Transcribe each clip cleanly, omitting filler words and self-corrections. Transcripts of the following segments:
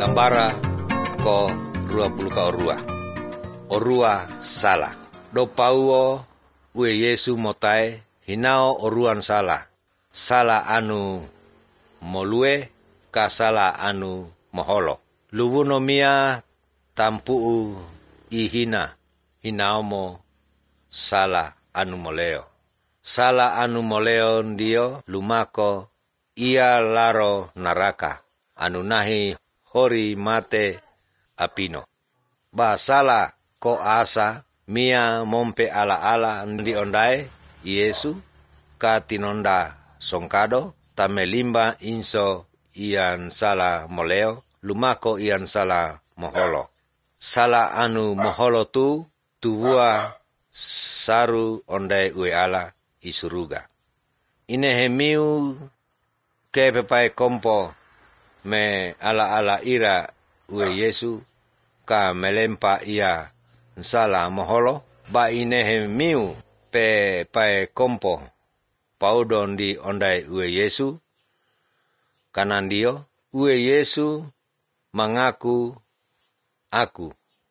Gambara ko 20 ka orua sala. Do pauo ue Yesu motae hinao oruan sala. Sala anu molue ka sala anu moholo. Lubuno mia tampuu ihina hinaomo sala anu moleo. Sala anu moleo ndio lumako ia laro naraka anu nahi hori mate apino. Ba sala ko asa mia mompe ala ndi ondai Yesu ka tinonda songkado tamelimba inso ian sala moleo lumako ian sala moholo. Sala anu moholo tu tuwa saru ondai ue ala isuruga. Inehemiu ke pepai kompo me ala ira ue Yesu ka melempa ia sala moholo ba inehemiu pe pai kompo paudon di ondai ue Yesu kanandio ue Yesu mengaku aku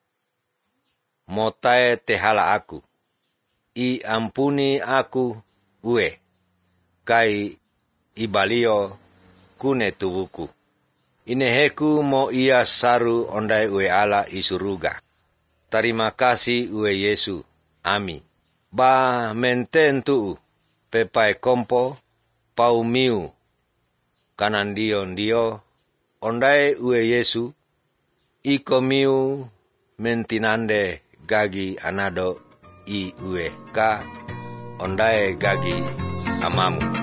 motae tehala aku i ampuni aku ue kai ibalio kune tubuku ineheku mo ia saru ondai ue ala isuruga. Terima kasih ue Yesu ami ba mententu pepai kompo paumiu kanandio ndio ondai ue Yesu iko miu mentinande gagi anado i ue ka ondai gagi amamu.